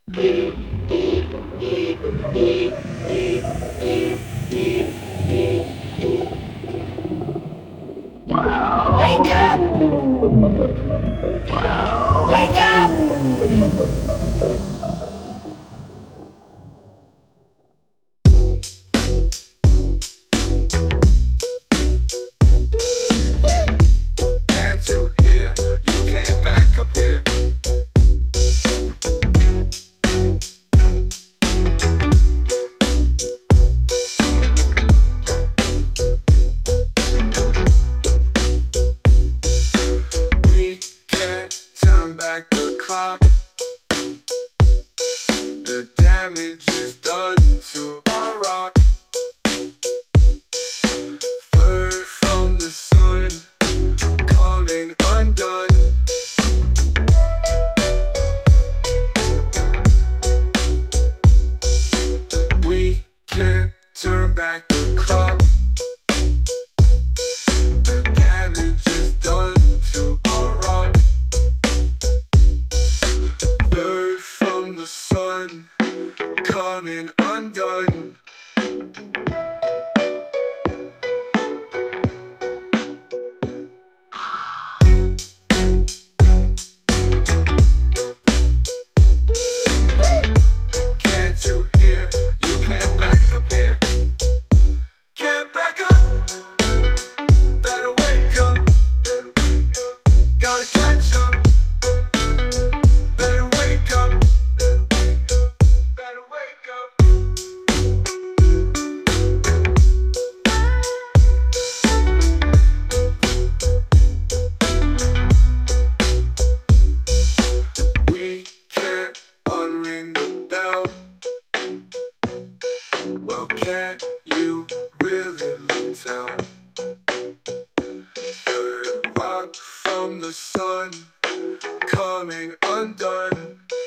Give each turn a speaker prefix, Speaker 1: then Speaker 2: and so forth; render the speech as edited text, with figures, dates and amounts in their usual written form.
Speaker 1: Wake up! Wake up!
Speaker 2: Can't you hear? You can't back up here. We can't turn back the clock. The damage is done to our rock. Fur from the sun, coming undone. We can't turn back the clock. The damage is done to our rock. Fur from the sun, coming undone. Can't you hear? You can't back up here. Can't back up. Better wake up. Gotta catch up. Better wake up. Better wake up. We can't unring the bell. Well, can't you really tell? The rock from the sun, coming undone.